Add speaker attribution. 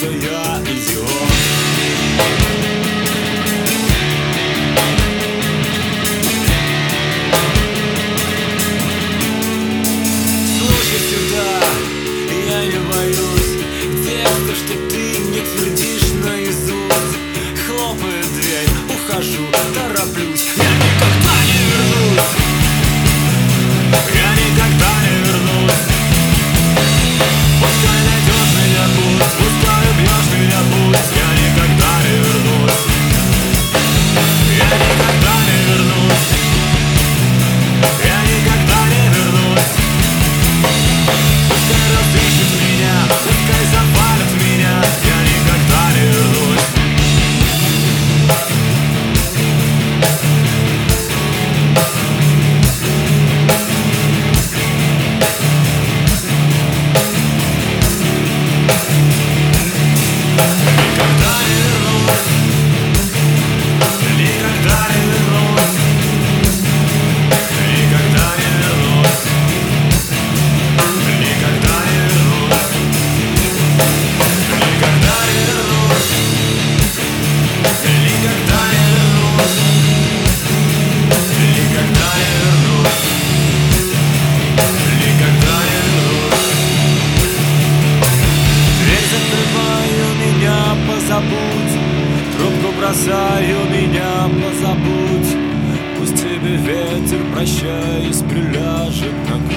Speaker 1: что я идиот. Слушай сюда, я не боюсь текста, что ты мне твердишь наизусть. Хлопает дверь, ухожу, тороплюсь. Я никогда не вернусь. Я никогда не вернусь. Пускай найдешь меня путь, пускай убьешь меня путь. Я никогда не вернусь. Я никогда не вернусь. Я никогда не вернусь. Пускай разыщут меня, пускай завалят меня. Я никогда не вернусь. Позабудь, трубку бросаю, меня позабудь. Пусть тебе ветер, прощаясь, приляжет на